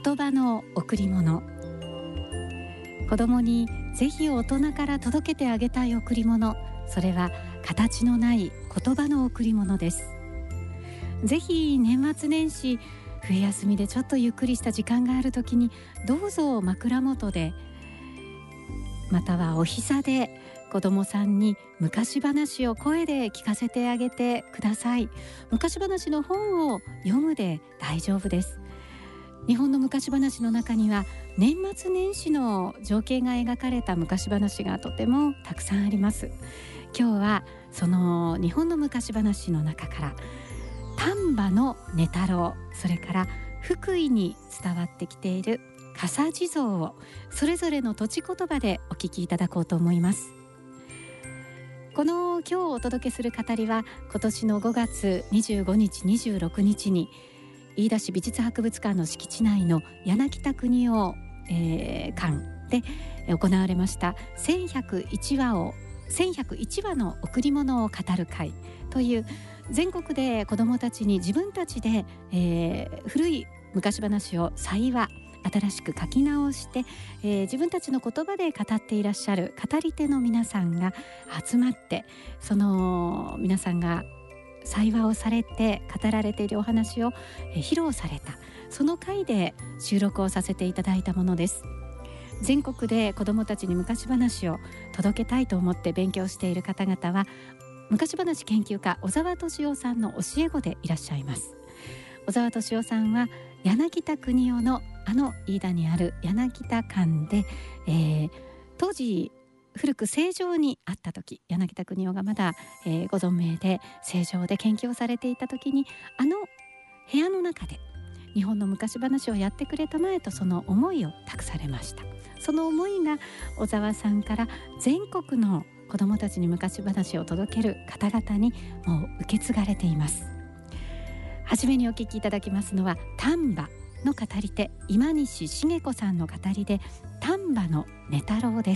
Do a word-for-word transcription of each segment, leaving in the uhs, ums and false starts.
言葉の贈り物。子供にぜひ大人から届けてあげたい贈り物、それは形のない言葉の贈り物です。ぜひ年末年始、冬休みでちょっとゆっくりした時間があるときに、どうぞ枕元でまたはお膝で子どもさんに昔話を声で聞かせてあげてください。昔話の本を読むで大丈夫です。日本の昔話の中には年末年始の情景が描かれた昔話がとてもたくさんあります。今日はその日本の昔話の中から丹波の寝太郎、それから福井に伝わってきている笠地蔵をそれぞれの土地言葉でお聞きいただこうと思います。この今日お届けする語りは、今年のごがつにじゅうごにちにじゅうろくにちに飯田市美術博物館の敷地内の柳田国男、えー、館で行われましたせんひゃくいちわをせんひゃくいちわの贈り物を語る会という、全国で子どもたちに自分たちで、えー、古い昔話を再話、新しく書き直して、えー、自分たちの言葉で語っていらっしゃる語り手の皆さんが集まって、その皆さんが再話をされて語られているお話を、えー、披露された、その回で収録をさせていただいたものです。全国で子どもたちに昔話を届けたいと思って勉強している方々は、昔話研究家小沢敏夫さんの教え子でいらっしゃいます。小沢敏夫さんは柳田国男のあの飯田にある柳田館で、えー、当時古く成城にあった時、柳田国男がまだ、えー、ご存命で成城で研究をされていた時に、あの部屋の中で日本の昔話をやってくれたまえと、その思いを託されました。その思いが小沢さんから全国の子どもたちに昔話を届ける方々にもう受け継がれています。はじめにお聞きいただきますのは丹波の語り手今西茂子さんの語りで丹波の寝太郎です。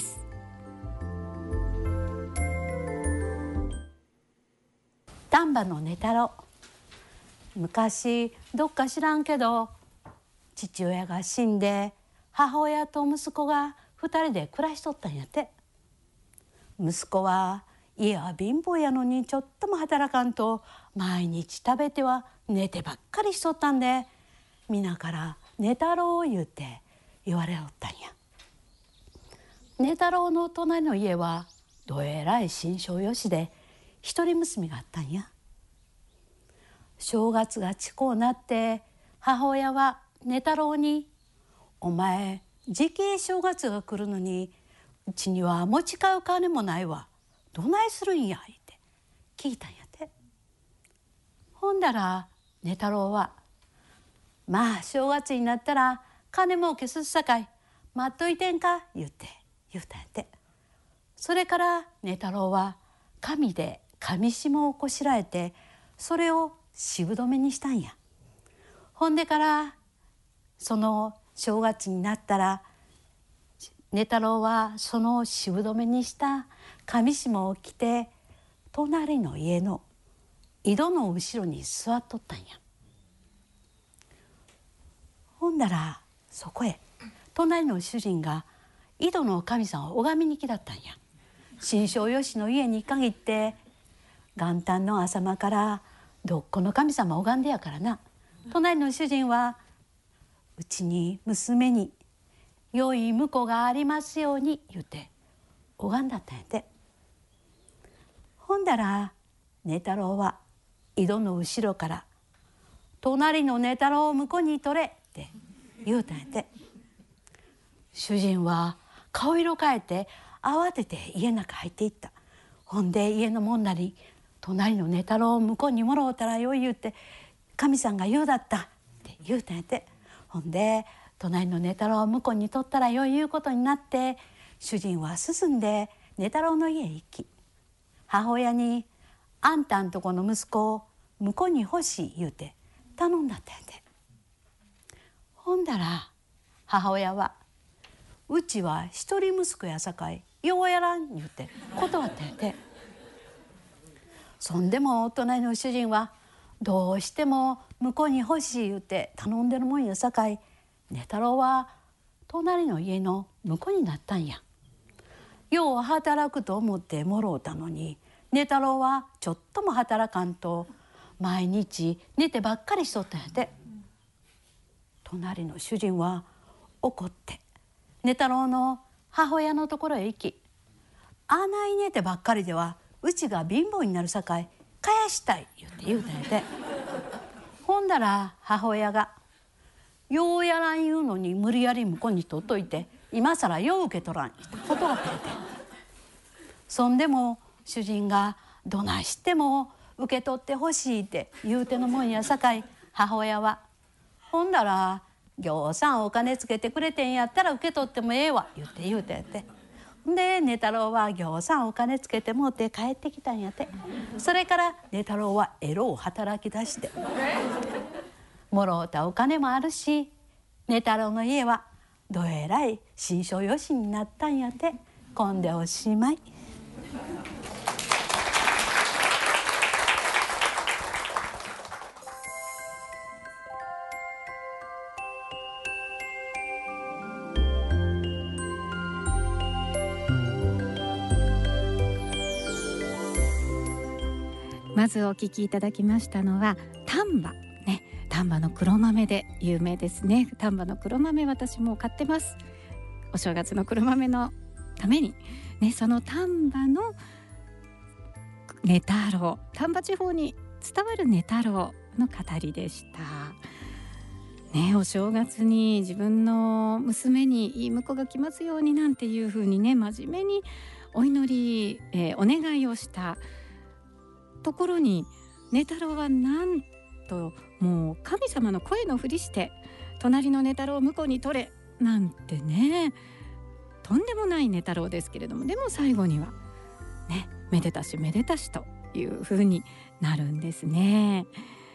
丹波の寝太郎。昔どっか知らんけど父親が死んで母親と息子がふたりで暮らしとったんやて。息子は家は貧乏やのにちょっとも働かんと毎日食べては寝てばっかりしとったんで、皆から寝太郎言うて言われおったんや。寝太郎の隣の家はどえらい心象よしで一人娘があったんや。正月が近うなって母親は寝太郎に、お前時期正月が来るのにうちには持ち買う金もないわ、どないするんやって聞いたんやて。ほんだら寝太郎は、まあ正月になったら金も消すさかい待っといてんか言うて言うたんやて。それから寝太郎は紙で紙紐をこしらえて、それを渋止めにしたんや。ほんでからその正月になったら寝太郎はその渋止めにした紙紐を着て隣の家の井戸の後ろに座っとったんや。ほんだらそこへ隣の主人が井戸の神さんを拝みに来だったんや。心象よしの家に限って元旦の朝間からどっこの神様拝んでやからな。隣の主人はうちに娘に良い婿がありますように言うて拝んだったんやて。ほんだら寝太郎は井戸の後ろから隣の寝太郎を婿に取れって言うたんやて。主人は顔色変えて慌てて家の中入っていった。ほんで家のもんなり隣の寝太郎を婿にもろうたらよい言うて神さんが言うだったって言うたんやて。ほんで隣の寝太郎を婿に取ったらよい言うことになって、主人は進んで寝太郎の家へ行き、母親にあんたんとこの息子を婿に欲しい言うて頼んだったんやて。ほんだら母親は、うちは一人息子やさかいようやらん言うて断ったんやて。そんでも隣の主人はどうしても婿に欲しい言うて頼んでるもんやさかい寝太郎は隣の家の婿になったんや。よう働くと思ってもろうたのに、寝太郎はちょっとも働かんと毎日寝てばっかりしとったんやて。隣の主人は怒って寝太郎の母親のところへ行き、あない寝てばっかりではうちが貧乏になるさかい返したい言って言うたんやて。ほんだら母親がようやらん言うのに無理やり婿に取っといて今さらよう受け取らんことがあったんやて。そんでも主人がどないしても受け取ってほしいって言うてのもんやさかい、母親はほんだらぎょうさんお金つけてくれてんやったら受け取ってもええわ言って言うてんやて。で寝太郎はぎょうさんお金つけてもうて帰ってきたんやて。それから寝太郎はえろう働き出してもろうたお金もあるし、寝太郎の家はどえらい心象よしになったんやて。こんでおしまい。 まずお聞きいただきましたのは丹波ね、丹波の黒豆で有名ですね。丹波の黒豆、私も買ってます。お正月の黒豆のためにね、その丹波の寝太郎、丹波地方に伝わる寝太郎の語りでしたね。お正月に自分の娘にいい婿が来ますようになんていう風にね、真面目にお祈り、えー、お願いをしたところに、寝太郎はなんともう神様の声のふりして隣の寝太郎を婿に取れなんてね、とんでもない寝太郎ですけれども、でも最後にはね、めでたしめでたしという風になるんですね。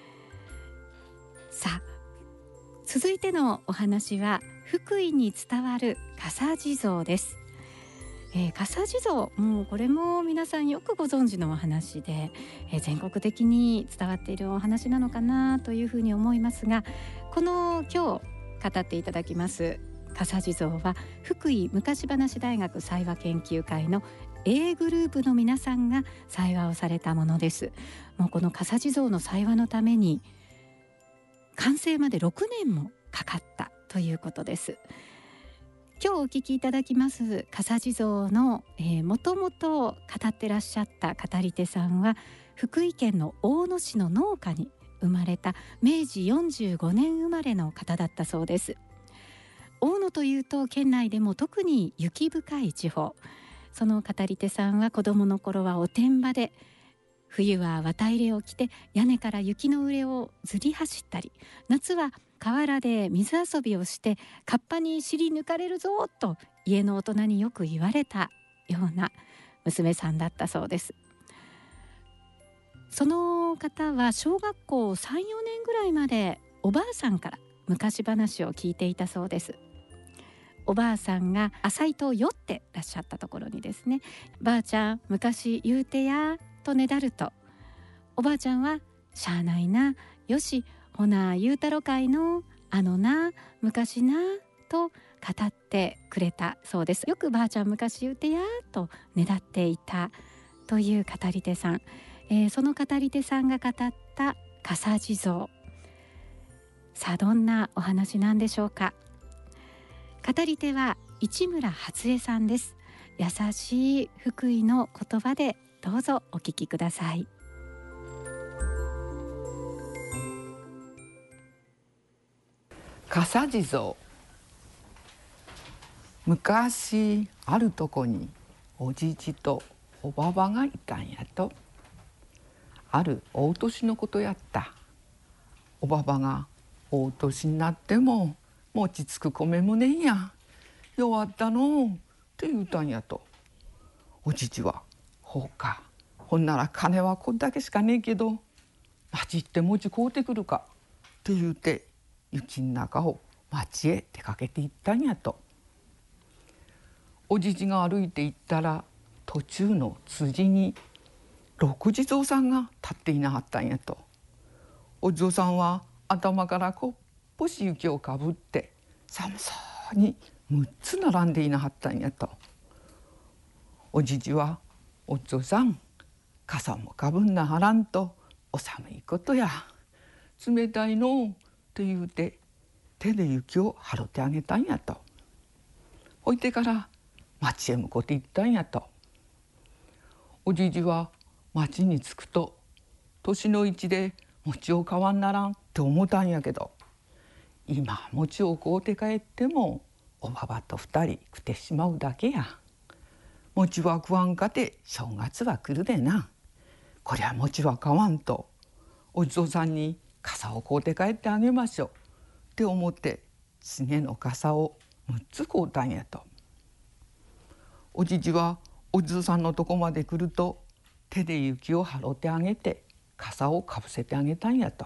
さあ、続いてのお話は福井に伝わる笠地蔵です。えー、笠地蔵、もうこれも皆さんよくご存知のお話で、えー、全国的に伝わっているお話なのかなというふうに思いますが、この今日語っていただきます笠地蔵は福井昔話大学祭話研究会の A グループの皆さんが祭話をされたものです。もうこの笠地蔵の祭話のために完成までろくねんもかかったということです。今日お聞きいただきます笠地蔵の、えー、もともと語ってらっしゃった語り手さんは福井県の大野市の農家に生まれためいじよんじゅうごねん生まれの方だったそうです。大野というと県内でも特に雪深い地方、その語り手さんは子どもの頃はおてんばで、冬は綿入れを着て屋根から雪の上をずり走ったり、夏は河原で水遊びをしてカッパに尻抜かれるぞと家の大人によく言われたような娘さんだったそうです。その方は小学校さん、よねんぐらいまでおばあさんから昔話を聞いていたそうです。おばあさんが浅いと酔ってらっしゃったところにですね、ばあちゃん昔言うてやとねだると、おばあちゃんはしゃあないな、よしほな言うたろかいの、あのな昔なと語ってくれたそうです。よくばあちゃん昔言うてやとねだっていたという語り手さん、えー、その語り手さんが語った笠地蔵、さあどんなお話なんでしょうか。語り手は市村初江さんです。優しい福井の言葉でどうぞお聞きください。 笠地蔵。昔あるとこにおじじとおばばがいたんやと。ある大年のことやった。おばばが大年になっても餅つく米もねんや、弱ったのって言うたんやと。おじじはほうか、ほんなら金はこんだけしかねえけど町行って餅買うてくるかって言うて雪の中を町へ出かけて行ったんやと。おじじが歩いて行ったら途中の辻に六地蔵さんが立っていなはったんやと。お地蔵さんは頭からこっぽし雪をかぶって寒そうにむっつ並んでいなはったんやと。おじじはおっちょさん傘もかぶんなはらんとお寒いことや冷たいのと言うて手で雪を払ってあげたんやと。ほいてから町へ向こうて行ったんやと。おじじは町に着くと年の市で餅を買わんならんって思ったんやけど、今餅を買うて帰ってもおばばと二人食ってしまうだけや。餅は食わんかて正月は来るでな。こりゃ餅は買わんとお地蔵さんに傘を買うて帰ってあげましょうって思ってすげの傘をむっつ買うたんやと。おじじはお地蔵さんのとこまで来ると手で雪を払ってあげて傘をかぶせてあげたんやと。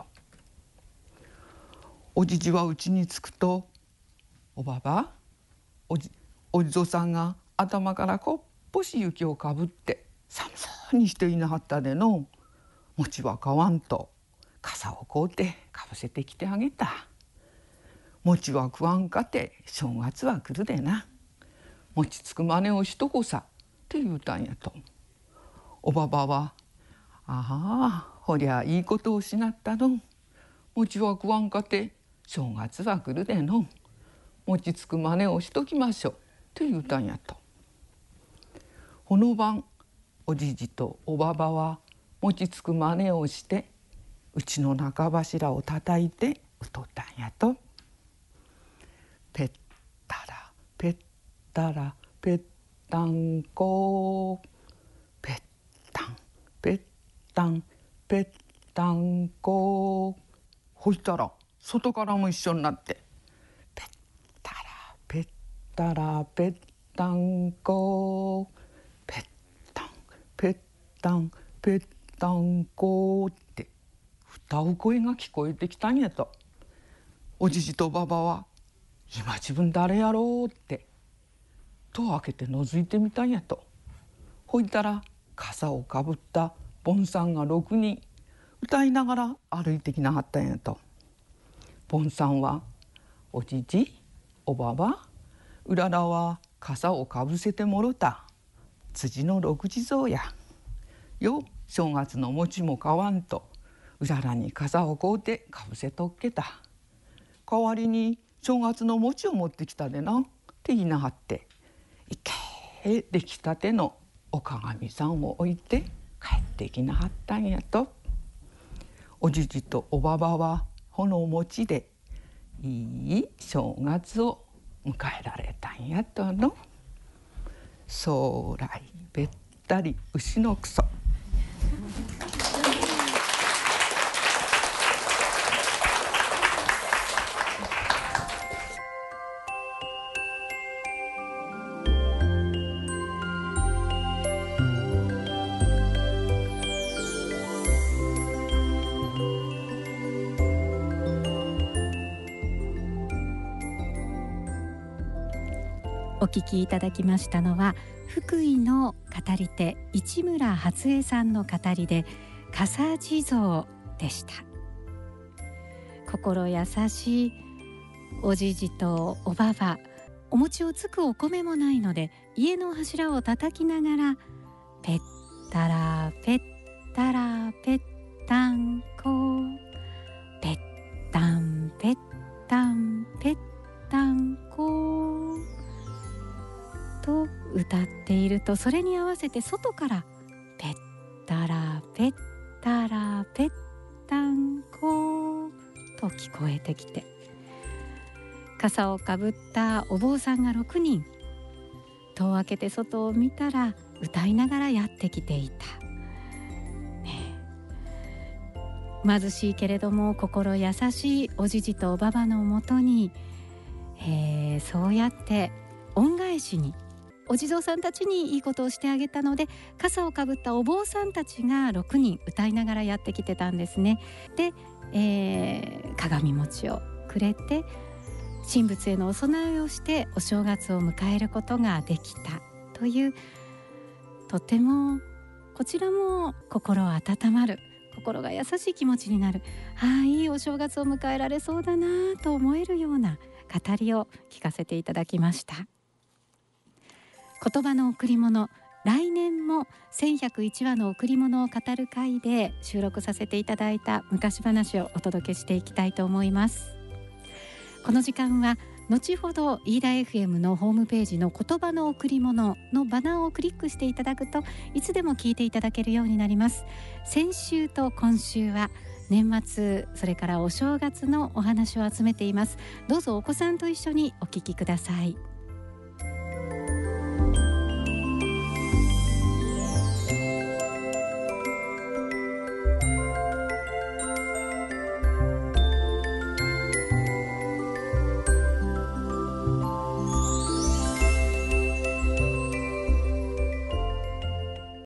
おじじはうちに着くとおばばおじお地蔵さんが頭からこっぽし雪をかぶって寒そうにしていなはったでの。餅は買わんと傘を買うてかぶせてきてあげた。餅は食わんかて正月は来るでな。餅つく真似をしとこさって言うたんやと。おばばはああほりゃいいことをしなったの。餅は食わんかて正月は来るでの。餅つく真似をしときましょうって言うたんやと。この晩おじじとおばばは餅つく真似をしてうちの中柱を叩いてうとったんやと。ぺったらぺったらぺったんこぺったんぺったんぺったんこ。ほいたら外からも一緒になってぺったらぺったらぺったんこぺったんぺったんぺったんこって歌う声が聞こえてきたんやと。おじじとばばは今自分誰やろうって戸を開けて覗いてみたんやと。ほいたら傘をかぶった盆さんがろくにん歌いながら歩いてきなはったんやと。盆さんはおじじおばばうららは傘をかぶせてもろた辻の六地蔵やよ。正月の餅も買わんとうららに傘を買うてかぶせとっけた。代わりに正月の餅を持ってきたでなって言いなはっていけ出来たてのお鏡さんを置いて帰ってきなはったんやと。おじじとおばばはこの餅でいい正月を迎えられたんやとの。将来べったり牛のくそ。 お聞きいただきましたのは福井の語り手市村初江さんの語りで笠地蔵でした。心優しいおじじとおばば、お餅をつくお米もないので家の柱を叩きながらぺったらぺったらぺったんこぺったんぺったんぺったんこと歌っていると、それに合わせて外からぺったらぺったらぺったんこと聞こえてきて、傘をかぶったお坊さんがろくにん戸を開けて外を見たら歌いながらやってきていた、ね、貧しいけれども心優しいおじじとおばばのもとに、えー、そうやって恩返しにお地蔵さんたちにいいことをしてあげたので、傘をかぶったお坊さんたちがろくにん歌いながらやってきてたんですね。で、えー、鏡餅をくれて神仏へのお供えをしてお正月を迎えることができたという、とてもこちらも心温まる、心が優しい気持ちになる、ああいいお正月を迎えられそうだなと思えるような語りを聞かせていただきました。言葉の贈り物、来年もせんひゃくいちわの贈り物を語る会で収録させていただいた昔話をお届けしていきたいと思います。この時間は後ほど飯田 エフエム のホームページの言葉の贈り物のバナーをクリックしていただくといつでも聞いていただけるようになります。先週と今週は年末、それからお正月のお話を集めています。どうぞお子さんと一緒にお聞きください。